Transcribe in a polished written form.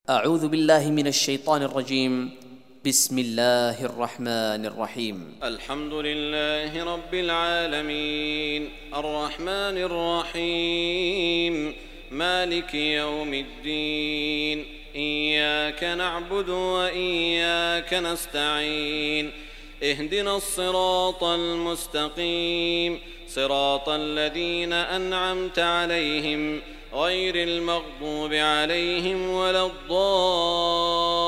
أعوذ بالله من الشيطان الرجيم. بسم الله الرحمن الرحيم. الحمد لله رب العالمين الرحمن الرحيم مالك يوم الدين إياك نعبد وإياك نستعين اهدنا الصراط المستقيم صراط الذين أنعمت عليهم غير المغضوب عليهم ولا الضالين